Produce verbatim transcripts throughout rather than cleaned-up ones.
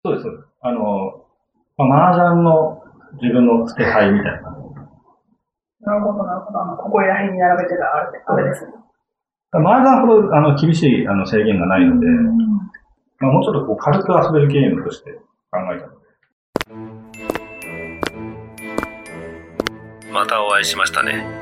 そうです、そうです。あの、まあ、麻雀の自分の付け牌みたいな。 なるほど、なるほど。あの、ここら辺に並べてるあれ、あれですね。 麻雀ほどあの厳しいあの制限がないので、まあ、もうちょっとこう軽く遊べるゲームとして考えたので。 またお会いしましたね。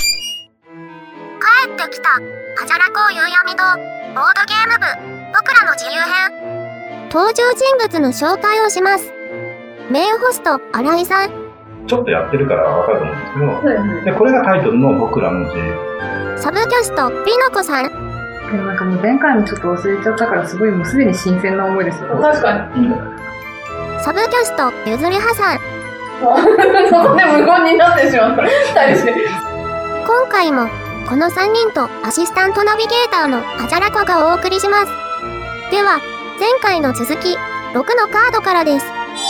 帰ってきたアジャラコ夕闇堂ボードゲーム部僕らの自由編。登場人物の紹介をします。メインホスト新井さん。 ちょっとやってるからわかると思うんですけど、うん、でこれがタイトルの僕らの自由。 サブキャストピノコさん。 でもなんかもう前回もちょっと忘れちゃったからすごいもうすでに新鮮な思いですよ。 確かに。 サブキャストゆずりはさん。 そこで無言になってしまった。二人して。 今回もこのさんにんとアシスタントナビゲーターのアジャラコがお送りします。では前回の続きろくのカードからです。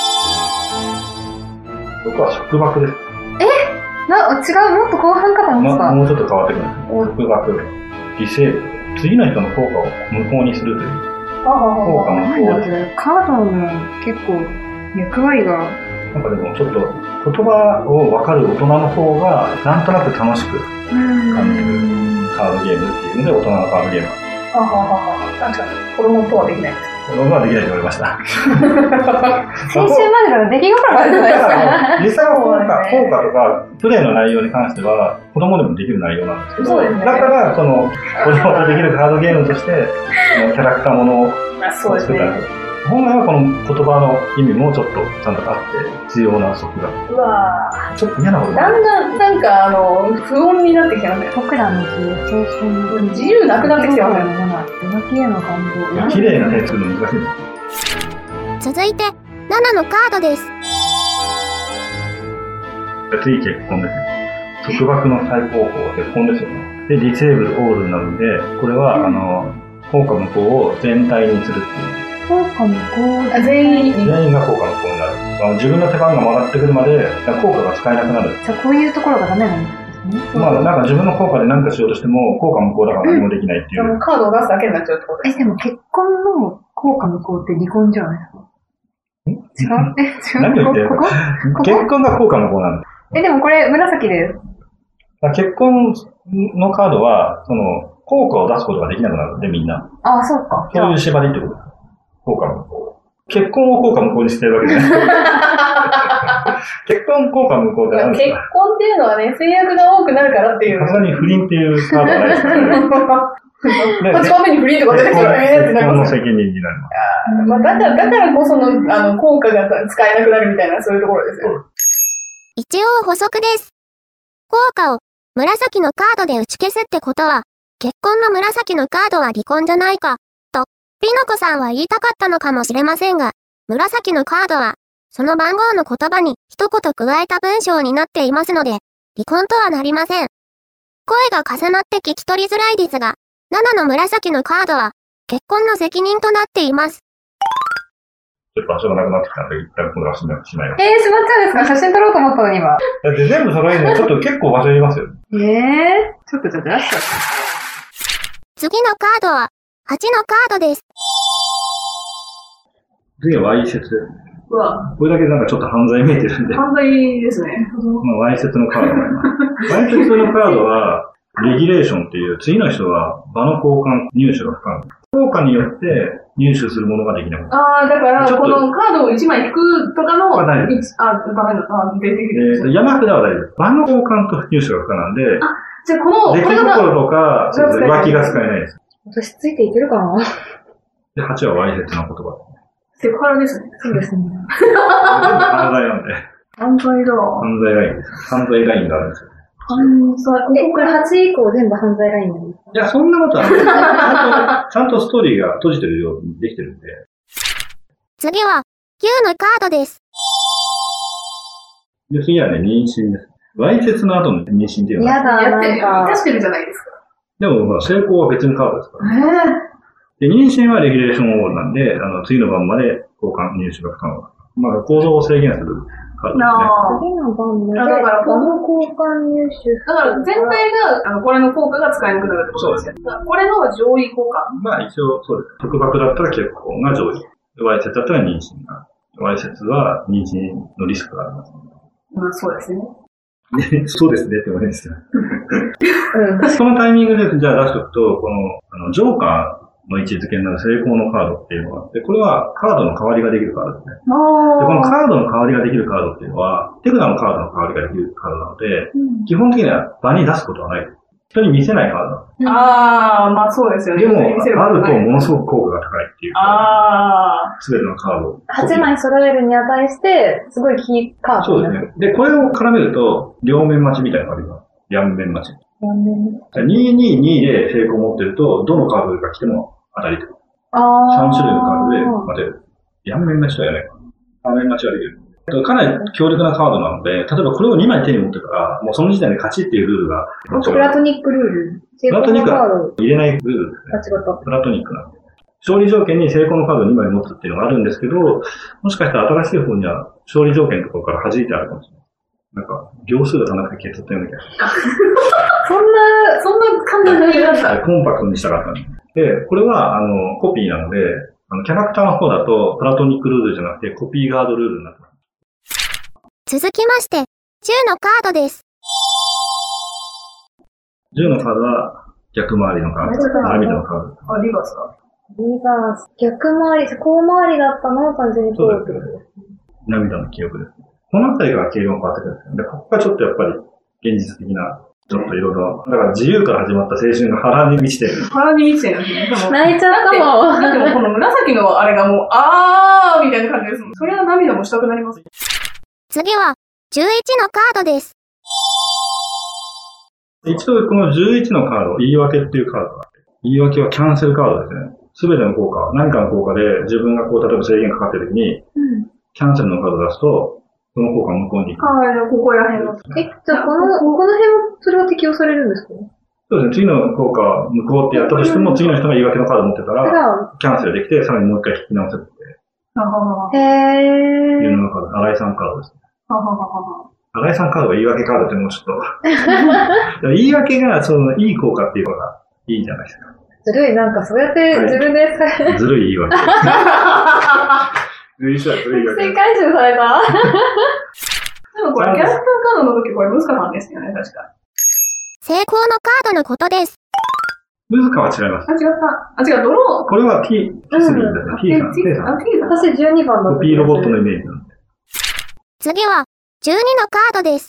僕は束縛です。 えな、違う、もっと後半かと思ってた。 ま、もうちょっと変わってくるんです。束縛、ディセーブ、次の人の効果を無効にするという。効果無効です。 カードの結構役割が。 なんかでもちょっと言葉を分かる大人の方がなんとなく楽しく感じるカードゲームっていうので大人のカードゲーム。 はははは確かに子供とはできないです。 子供はできないと思いました。 先週までの出来事があるじゃないですか。 実際は効果、効果とかプレイの内容に関しては子供でもできる内容なんですけど、 そうですね、 だからその子供ができるカードゲームとしてキャラクターものを作ったんです。本来はこの言葉の意味もちょっとちゃんとあって必要な束縛。 うわぁ。 ちょっと嫌なこと。 だんだんなんかあの不穏になってきてますね。 僕らの自由、青春自由なくなってきてますね。 描き絵の感動。 綺麗な手作るの難しいです。 続いてななのカードです。 次結婚ですね。束縛の最高峰結婚ですよね。でディセーブルオールなのでこれは、うん、あの効果無効を全体にするっていう。 効果無効あ全員全員が効果無効になる。あの自分の手番が回ってくるまで効果が使えなくなる。 じゃあこういうところがダメなんですね。 まあなんか自分の効果で何かしようとしても効果無効だから何もできないっていう。 うん、カードを出すだけになっちゃうってことです。 えでも結婚の効果無効って離婚じゃないですか。違うえ違う。 何を言ってるの？結婚が効果無効なんです。 えでもこれ紫です。 結婚のカードはその効果を出すことができなくなるんでみんな。 ああそうか。 そういう縛りってことです。効果無効。結婚を効果無効にしてるわけじゃない。結婚効果無効って何ですか？ 結婚っていうのはね、制約が多くなるからっていう。 さすがに不倫っていうカードはないですからね。 はちばんめに不倫とか出てきたら、えーってなります。 結婚の責任になります。 まあ、だから、だからこその、あの、効果が使えなくなるみたいな、そういうところですよ。 一応補足です。効果を紫のカードで打ち消すってことは、結婚の紫のカードは離婚じゃないか、と、ピノコさんは言いたかったのかもしれませんが、紫のカードは、その番号の言葉に一言加えた文章になっていますので、離婚とはなりません。声が重なって聞き取りづらいですが、ななの紫のカードは、結婚の責任となっています。 ちょっと場所がなくなってきたので、一旦この足になってしまいます。 えー、しまっちゃうんですか？写真撮ろうと思ったのに今。 だって全部揃えるのちょっと結構場所いりますよ。 えー、ちょっとちょっと出しちゃった。 次のカードは、はちのカードです。 次はわいせつ。 うわこれだけなんかちょっと犯罪見えてるんで。 犯罪ですね。 まあ、わいせつのカードがあります。わいせつのカードは、レギュレーションっていう、次の人は場の交換、入手が不可能。効果によって入手するものができなくなる。 ああ、だから、このカードをいちまい引くとかの、あ、ダメだ。あ、出てくる。 えー、山札は大丈夫。場の交換と入手が不可なんで、 あ、じゃあこの、 出来心とか、浮気が使えないです。 私ついていけるかな？ で、はちはわいせつな言葉。 セクハラですね。 そうですね。 全部犯罪なんで。 犯罪だ。 犯罪ラインです。犯罪ラインがあるんですよ。 犯罪。 え、これはち以降全部犯罪ラインなんですか？ いや、そんなことはない。ちゃんと、ちゃんとストーリーが閉じてるようにできてるんで。 次は、きゅうのカードです。 で、次はね、妊娠です。わいせつの後の妊娠っていうのは。 やだ、なんか。 出してるじゃないですか。 でも、まあ、成功は別のカードですから、ね。 えー、 で、妊娠はレギュレーションオールなんで、あの、次の晩まで交換、入手が不可能。まあ、構造を制限するカードですね。 次の晩まで、だから、この交換入手。 だから、全体が、あの、これの効果が使えなくなるってことですよ。これの上位効果。 まあ、一応、そうです。束縛だったら結婚が上位。 わいせつだったら妊娠が。わいせつは妊娠のリスクがあります。 まあそうですね。 そうですねって言われるんですよ。 うん。 そのタイミングでじゃあ出しておくと、この、あの、ジョーカーの位置づけになる成功のカードっていうのがあって、これはカードの代わりができるカードですね。で、このカードの代わりができるカードっていうのは、手札のカードの代わりができるカードなので、うん、基本的には場に出すことはない。人に見せないカードなんです。 ああ、まあそうですよね。 でも、あるとものすごく効果が高いっていう。 ああ。 すべてのカードを。 はちまい揃えるに値して、すごいキーカード。 そうですね。で、これを絡めると、両面待ちみたいなのがあります。両面待ち。 両面待ち。にににで成功を持ってると、どのカードが来ても当たりと。 ああ。 さん種類のカードで待てる。両面待ちとは言わないかな。両面待ちができる。かなり強力なカードなので、例えばこれをにまい手に持ってたら、もうその時点で勝ちっていうルールが。 プラトニックルール。 プラトニックは入れないルールですね。 間違った。 プラトニックなんで。勝利条件に成功のカードをにまい持つっていうのがあるんですけど、もしかしたら新しい方には勝利条件のところから弾いてあるかもしれない。なんか、行数が足らなくて削ったような気がする。 そんな、そんな簡単にやった。 コンパクトにしたかったんで。で、これは、あの、コピーなので、あの、キャラクターの方だと、プラトニックルールじゃなくて、コピーガードルールになってます。 続きまして、じゅうのカードです。 じゅうのカードは逆回りのカード。涙のカード。 あ、リバースか。 リバース。逆回り、こう回りだったのを完全に通るってことです。 涙の記憶です。このあたりから経路が変わってくるんですよ。で、ここがちょっとやっぱり現実的な、ちょっといろいろ、だから自由から始まった青春が腹に満ちてる。 腹に満ちてるんですね。 泣いちゃったもん。 だってもうこの紫のあれがもう、あーみたいな感じですもん。それは涙もしたくなります。 次は、じゅういちのカードです。 一度このじゅういちのカード、言い訳っていうカードがあって、言い訳はキャンセルカードですね。すべての効果、何かの効果で自分がこう、例えば制限かかってるときに、うん、キャンセルのカードを出すと、その効果を向こうに行く。 はい、ここら辺の。 え、じゃあこの、この辺もそれは適用されるんですか？ そうですね。次の効果、向こうってやったとしても、次の人が言い訳のカードを持ってたら、キャンセルできて、さらにもう一回引き直せるって。 へー。 いうのが、新井さんカードですね。新井さんカードが言い訳カードってもうちょっと。言い訳が、その、いい効果っていうのがいいじゃないですか。 ずるい、なんかそうやって自分で使える。 ずるい言い訳。ずるい人はずるい言い訳。 正解集された。 でもこれ、キャラクターカードの時これ、ムスカなんですよね、確か。 成功のカードのことです。 ムスカは違います。 あ、違った。あ、違う、ドロー。 これは T、T スリーだね。T さん。T さん。 私じゅうにばんの。 コピーロボットのイメージなんで。 次は、じゅうにのカードです。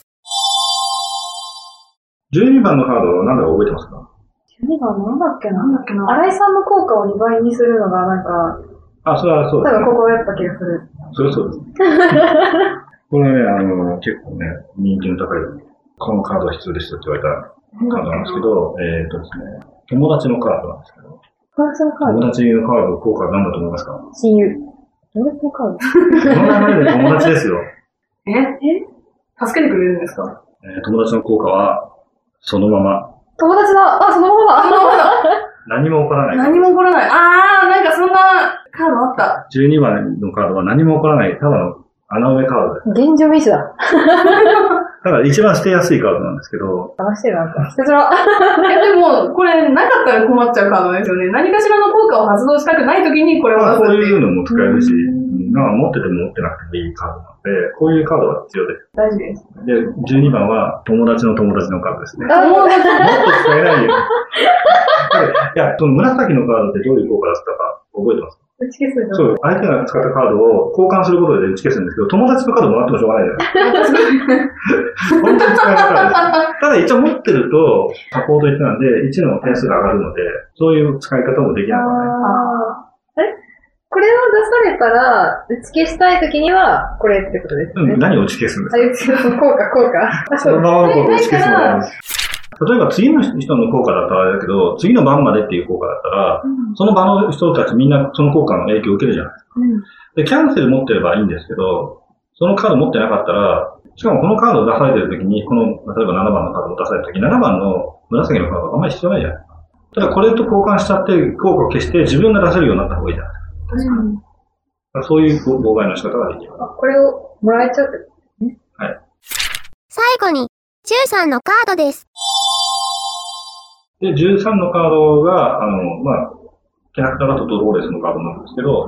じゅうにばんのカード、なんだか覚えてますか？ じゅうにばんなんだっけな。なんだっけな。新井さんの効果をにばいにするのが、なんか、 あ、それはそうです、 ね。多分ここやった気がする。 それはそうです。これね、あの、結構ね、人気の高い、このカードは必要ですよって言われたカードなんですけど、えっとですね、友達のカードなんですけど、 友達のカード友達のカードの効果は何だと思いますか？ 親友。友達のカードこの流れで友達ですよ。 ええ助けてくれるんですか？ えー、友達の効果は、そのまま。 友達だあ、そのままだそのままだ何も起こらない。 何も起こらない。あー、なんかそんなカードあった。 じゅうにばんのカードは何も起こらない、ただの穴埋めカードです。 現状ミスだ。 だから一番捨てやすいカードなんですけど。 騙してるなんか。捨てづら。 え、でも、これなかったら困っちゃうカードですよね。何かしらの効果を発動したくないときにこれを出すっていう。 こういうのも使えるし、なんか持ってても持ってなくてもいいカードなので、こういうカードは必要です。 大事です。 で、じゅうにばんは友達の友達のカードですね。 友達もっと使えないよ。いや、その紫のカードってどういう効果だったか覚えてますか？ 打ち消すそう、相手が使ったカードを交換することで打ち消すんですけど、友達のカードもらってもしょうがないじゃないですか。本当に使えないカードです。ただ一応持ってると、サポートいちなんで、いちの点数が上がるので、そういう使い方もできなかったね。 えこれを出されたら、打ち消したいときには、これってことですね。 うん、何を打ち消すんですか？ あ、打ち消す。効果、効果。 そのままのことを打ち消すのがあるんです。例えば次の人の効果だったらあれだけど、次の番までっていう効果だったら、うん、その場の人たちみんなその効果の影響を受けるじゃないですか。うん、で、キャンセル持ってればいいんですけど、そのカード持ってなかったら、しかもこのカードを出されてるときに、この、例えばななばんのカードを出されたとき、ななばんの紫のカードはあんまり必要ないじゃないですか。ただこれと交換しちゃって、効果を消して自分が出せるようになった方がいいじゃないですか。確かに。そういう妨害の仕方ができる。 あ、これをもらえちゃうね。 はい。 最後に、じゅうさんのカードです。 で、じゅうさんのカードが、あの、まあ、キャラクターだとドローレスのカードなんですけど、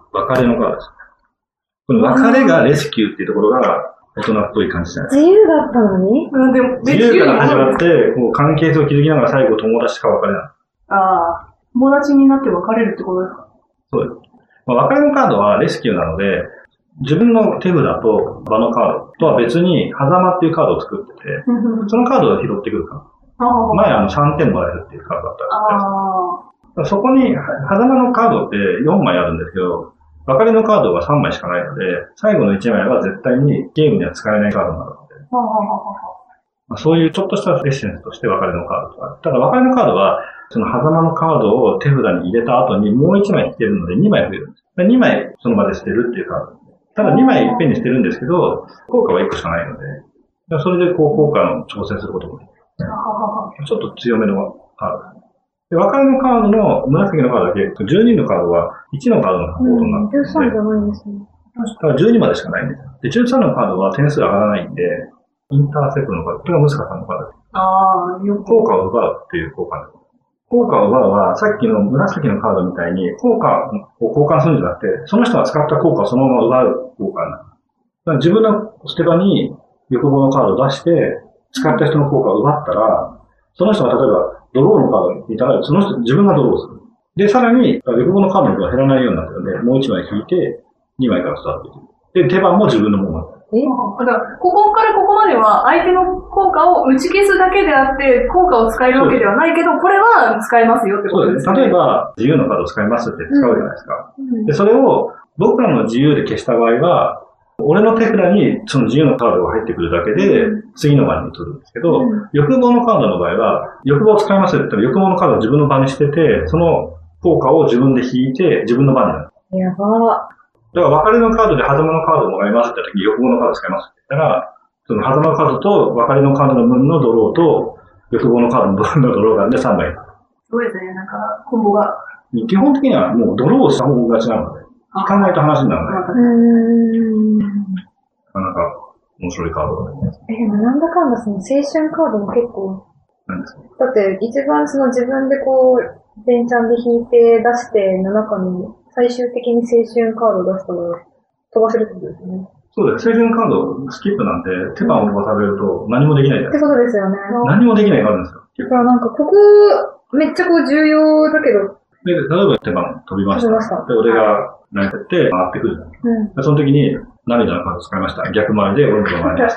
別れのカードです。この別れがレスキューっていうところが大人っぽい感じじゃないですか。 自由だったのに、 うん、でも自由から始まって、こう関係性を築きながら最後友達か別れなの。 ああ、友達になって別れるってことですか？ そうです。まあ、別れのカードはレスキューなので、自分の手札と場のカードとは別に、狭間っていうカードを作ってて、そのカードを拾ってくるか。前あのさんてんもらえるっていうカードだったんですけど、そこに、狭間のカードってよんまいあるんですけど、別れのカードがさんまいしかないので、最後のいちまいは絶対にゲームには使えないカードになるので、まあ、そういうちょっとしたエッセンスとして別れのカードとか。ただ別れのカードは、その狭間のカードを手札に入れた後にもういちまい引けるのでにまい増えるんです。にまいその場で捨てるっていうカード。ただにまいいっぺんに捨てるんですけど、効果はいっこしかないので、それでこう効果の調整することもできる。ちょっと強めのカード。で、別れのカードの紫のカードだけ、じゅうにのカードはいちのカードのコードになってるので、 じゅうさんじゃないんですね。 だからじゅうにまでしかないんですよ。で、じゅうさんのカードは点数上がらないんで、インターセプトのカード、これがムスカさんのカードです。 ああ、よく。 効果を奪うっていう効果です。効果を奪うは、さっきの紫のカードみたいに、効果を交換するんじゃなくて、その人が使った効果をそのまま奪う効果になる。だから自分の捨て場に欲望のカードを出して、使った人の効果を奪ったら、その人が例えばドローのカードにいたら、その人、自分がドローする。で、さらに、欲望のカードの量が減らないようになってるので、もういちまい引いて、にまいからスタートできる。で、手番も自分のものになる。 えだから、ここからここまでは相手の効果を打ち消すだけであって、効果を使えるわけではないけど、これは使えますよってことですね。 そうです。例えば、自由のカードを使いますって使うじゃないですか。うん、で、それを、僕らの自由で消した場合は、俺の手札にその自由のカードが入ってくるだけで、次の場に移るんですけど、うん、欲望のカードの場合は、欲望を使いますって言ったら、欲望のカードを自分の場にしてて、その効果を自分で引いて、自分の場になる。 やばー。 だから別れのカードで狭間のカードをもらいますって時に欲望のカード使いますって言ったら、その狭間のカードと別れのカードの分のドローと欲望のカードの分のドローがあるんでさんまい。 すごいですね、なんか、コンボが。 基本的にはもうドローした方が勝ちなので、引かないと話にならない。うーん。なかなか面白いカードだね。 え、でもなんだかんだその青春カードも結構。 何ですか？ だって一番その自分でこう、連チャンで引いて出しての中に、最終的に青春カードを出したら飛ばせるってことですね。 そうです。青春カードスキップなんて手番を飛ばされると何もできないじゃないですか。 ってことですよね。 何もできないカードですよ。 だからなんかここめっちゃこう重要だけど。 で、例えば手番飛びました。飛びました。で、俺が投げて回ってくるじゃないですか。うん、その時に涙のカード使いました。逆回りで俺のところ回りました。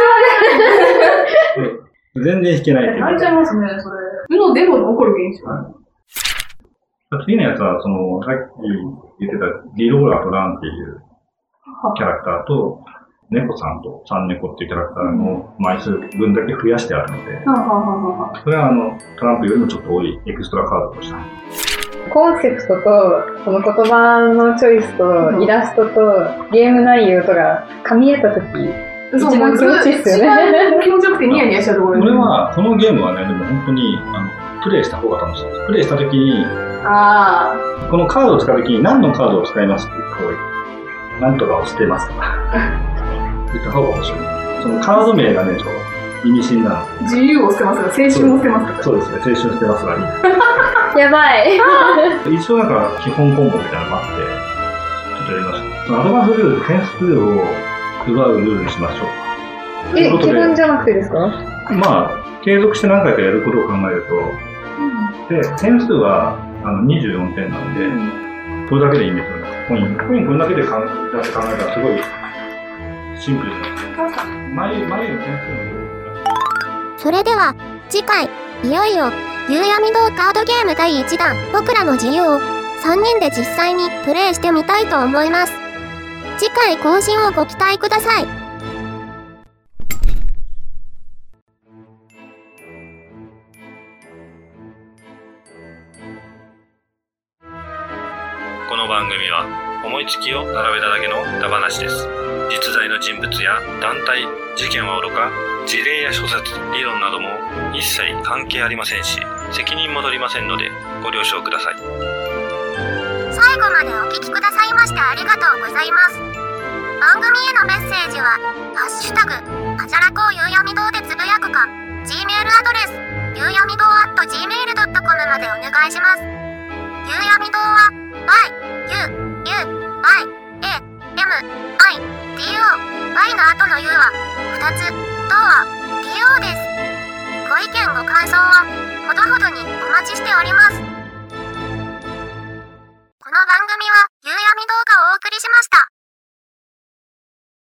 全然引けないっていう。 泣いちゃいますね、それ。うのでも起こる現象。はい次のやつは、その、さっき言ってた、リローラーとランっていうキャラクターと、猫さんとサンネコっていうキャラクターの枚数分だけ増やしてあるので、それはあの、トランプよりもちょっと多いエクストラカードとした。 コンセプトと、その言葉のチョイスと、イラストと、ゲーム内容とが噛み合ったとき、一番気持ちいいですよね。 気持ちよくてニヤニヤしちゃうところです。 これは、このゲームはね、でも本当に、あの、プレイした方が楽しいです。プレイしたときに、 あこのカードを使うときに何のカードを使いますって言った方がいい。なんとかを捨てますとか。言った方が面白い。そのカード名がね、ちょっと意味深な。 自由を捨てますか、青春を捨てますか。 そうですね、青春捨てますがいい。やばい。 一応なんか基本コンボみたいなのがあって、ちょっとやりました。アドバンスルール、点数を奪うルールにしましょう。 え、基本じゃなくてですか？ まあ、継続して何回かやることを考えると、うん、で、点数は、あのにじゅうよんてんなので、うん、これだけでいいんですよね。コイン、コインこれだけで考えたらすごいシンプルじゃないですか。前、前の点数。 それでは、次回、いよいよ、夕闇堂カードゲームだいいちだん、僕らの自由をさんにんで実際にプレイしてみたいと思います。次回更新をご期待ください。 この番組は思いつきを並べただけの歌話です。実在の人物や団体、事件はおろか、事例や諸説、理論なども一切関係ありませんし、責任も取りませんのでご了承ください。 最後までお聞きくださいましてありがとうございます。番組へのメッセージは、ハッシュタグ、あじゃらこ夕闇堂でつぶやくか、Gmail アドレス、夕闇堂 アットジーメールドットコム までお願いします。夕闇堂は、Y、U、U Y、A、M、I、ティーオー、Y の後の U はふたつ、とは ティーオー です。ご意見ご感想はほどほどにお待ちしております。この番組は夕闇動画をお送りしました。